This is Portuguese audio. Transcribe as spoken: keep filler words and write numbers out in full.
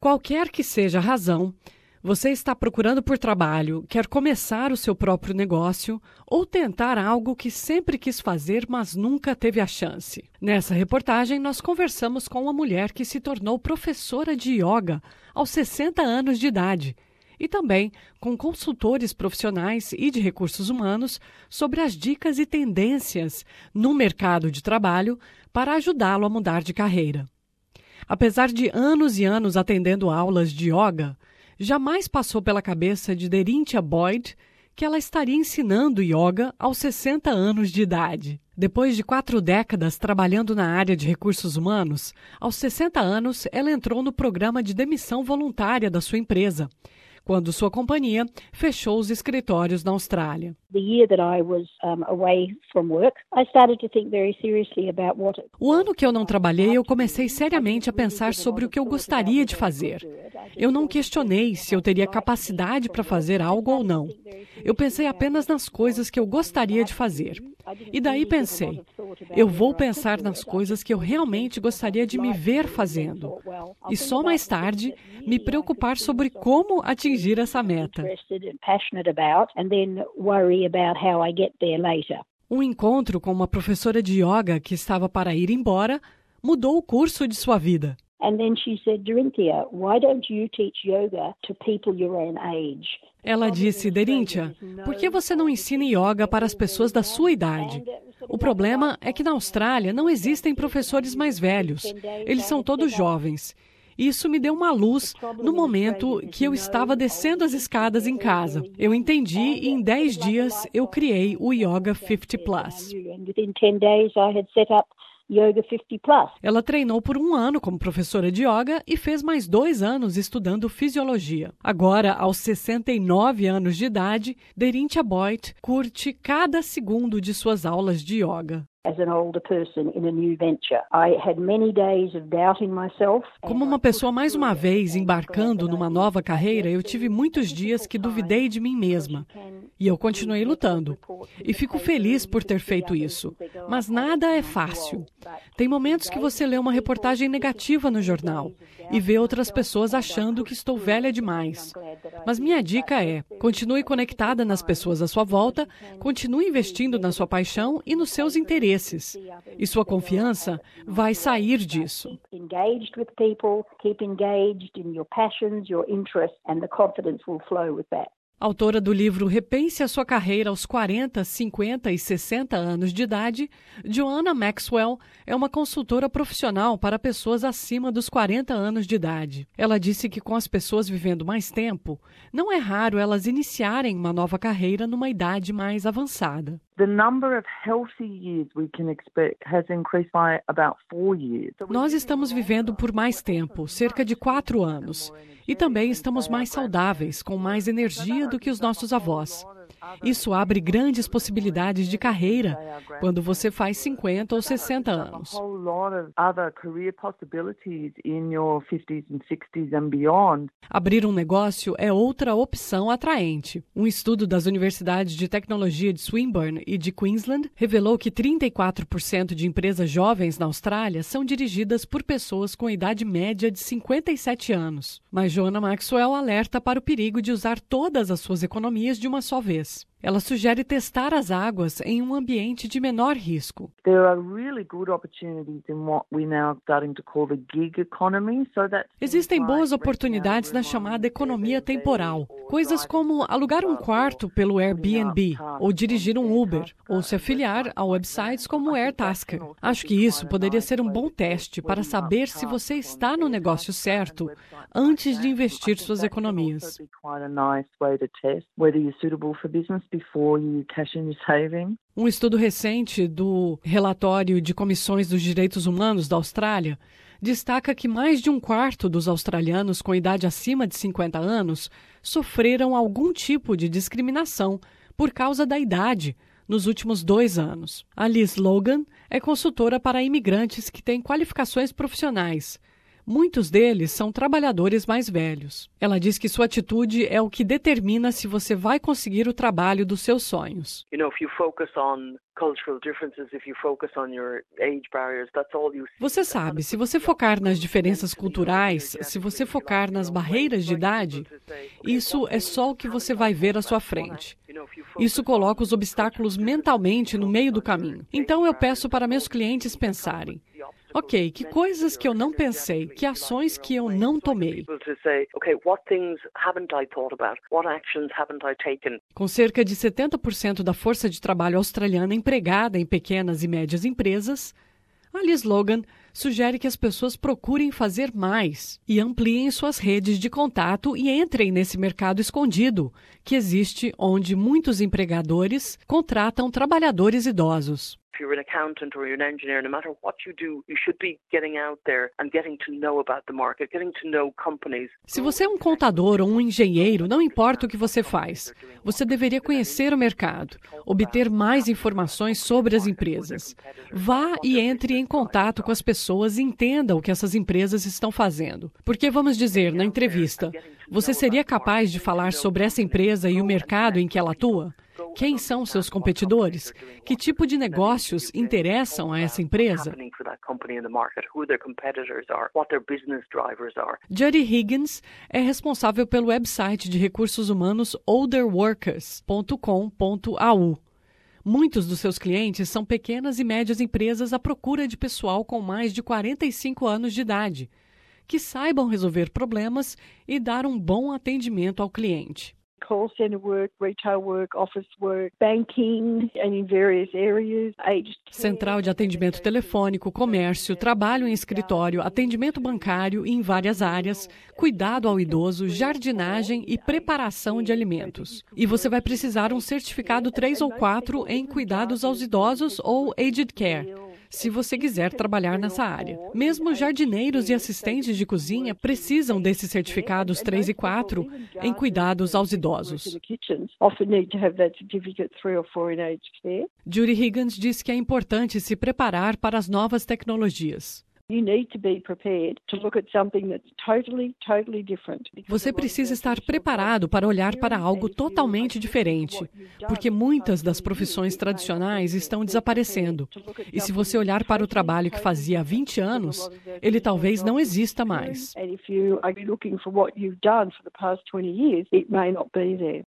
Qualquer que seja a razão, você está procurando por trabalho, quer começar o seu próprio negócio ou tentar algo que sempre quis fazer, mas nunca teve a chance. Nessa reportagem, nós conversamos com uma mulher que se tornou professora de yoga aos sessenta anos de idade e também com consultores profissionais e de recursos humanos sobre as dicas e tendências no mercado de trabalho para ajudá-lo a mudar de carreira. Apesar de anos e anos atendendo aulas de yoga, jamais passou pela cabeça de Derinthia Boyd que ela estaria ensinando yoga aos sessenta anos de idade. Depois de quatro décadas trabalhando na área de recursos humanos, aos sessenta anos ela entrou no programa de demissão voluntária da sua empresa, quando sua companhia fechou os escritórios na Austrália. O ano que eu não trabalhei, eu comecei seriamente a pensar sobre o que eu gostaria de fazer. Eu não questionei se eu teria capacidade para fazer algo ou não. Eu pensei apenas nas coisas que eu gostaria de fazer. E daí pensei, eu vou pensar nas coisas que eu realmente gostaria de me ver fazendo. E só mais tarde, me preocupar sobre como atingir essa meta. Um encontro com uma professora de yoga que estava para ir embora mudou o curso de sua vida. Ela disse, Derinthia, por que você não ensina yoga para as pessoas da sua idade? O problema é que na Austrália não existem professores mais velhos. Eles são todos jovens. Isso me deu uma luz no momento que eu estava descendo as escadas em casa. Eu entendi e em dez dias eu criei o Yoga cinquenta plus. Yoga cinquenta plus. Ela treinou por um ano como professora de yoga e fez mais dois anos estudando fisiologia. Agora, aos sessenta e nove anos de idade, Derinthia Boyd curte cada segundo de suas aulas de yoga. Como uma pessoa mais uma vez embarcando numa nova carreira, eu tive muitos dias que duvidei de mim mesma. E eu continuei lutando. E fico feliz por ter feito isso. Mas nada é fácil. Tem momentos que você lê uma reportagem negativa no jornal e vê outras pessoas achando que estou velha demais. Mas minha dica é, continue conectada nas pessoas à sua volta, continue investindo na sua paixão e nos seus interesses. E sua confiança vai sair disso. Autora do livro Repense a Sua Carreira aos quarenta, cinquenta e sessenta anos de idade, Joanna Maxwell é uma consultora profissional para pessoas acima dos quarenta anos de idade. Ela disse que com as pessoas vivendo mais tempo, não é raro elas iniciarem uma nova carreira numa idade mais avançada. Nós estamos vivendo por mais tempo, cerca de quatro anos. E também estamos mais saudáveis, com mais energia do que os nossos avós. Isso abre grandes possibilidades de carreira quando você faz cinquenta ou sessenta anos. Abrir um negócio é outra opção atraente. Um estudo das universidades de tecnologia de Swinburne e de Queensland revelou que trinta e quatro por cento de empresas jovens na Austrália são dirigidas por pessoas com idade média de cinquenta e sete anos. Mas Joanna Maxwell alerta para o perigo de usar todas as suas economias de uma só vez. Ela sugere testar as águas em um ambiente de menor risco. Existem boas oportunidades na chamada economia temporal. Coisas como alugar um quarto pelo Airbnb, ou dirigir um Uber, ou se afiliar a websites como o Airtasker. Acho que isso poderia ser um bom teste para saber se você está no negócio certo antes de investir suas economias. Um estudo recente do Relatório de Comissões dos Direitos Humanos da Austrália destaca que mais de um quarto dos australianos com idade acima de cinquenta anos sofreram algum tipo de discriminação por causa da idade nos últimos dois anos. A Liz Logan é consultora para imigrantes que têm qualificações profissionais, Muitos deles são trabalhadores mais velhos. Ela diz que sua atitude é o que determina se você vai conseguir o trabalho dos seus sonhos. Você sabe, se você focar nas diferenças culturais, se você focar nas barreiras de idade, isso é só o que você vai ver à sua frente. Isso coloca os obstáculos mentalmente no meio do caminho. Então eu peço para meus clientes pensarem: ok, que coisas que eu não pensei, que ações que eu não tomei. Com cerca de setenta por cento da força de trabalho australiana empregada em pequenas e médias empresas, a Liz Logan sugere que as pessoas procurem fazer mais e ampliem suas redes de contato e entrem nesse mercado escondido que existe, onde muitos empregadores contratam trabalhadores idosos. If you're an accountant or you're an engineer, no matter what you do, you should be getting out there and getting to know about the market, getting to know companies. Se você é um contador ou um engenheiro, não importa o que você faz, você deveria conhecer o mercado, obter mais informações sobre as empresas. Vá e entre em contato com as pessoas e entenda o que essas empresas estão fazendo. Porque, vamos dizer, na entrevista, você seria capaz de falar sobre essa empresa e o mercado em que ela atua? Quem são seus competidores? Que tipo de negócios interessam a essa empresa? Judy Higgins é responsável pelo website de recursos humanos older workers ponto com ponto a u. Muitos dos seus clientes são pequenas e médias empresas à procura de pessoal com mais de quarenta e cinco anos de idade, que saibam resolver problemas e dar um bom atendimento ao cliente. Call center work, retail work, office work, banking and in various areas. Central de atendimento telefônico, comércio, trabalho em escritório, atendimento bancário e em várias áreas, cuidado ao idoso, jardinagem e preparação de alimentos. E você vai precisar um certificado três ou quatro em cuidados aos idosos ou aged care, se você quiser trabalhar nessa área. Mesmo jardineiros e assistentes de cozinha precisam desses certificados três e quatro em cuidados aos idosos. Judy Higgins diz que é importante se preparar para as novas tecnologias. Você precisa estar preparado para olhar para algo totalmente diferente, porque muitas das profissões tradicionais estão desaparecendo. E se você olhar para o trabalho que fazia há vinte anos, ele talvez não exista mais.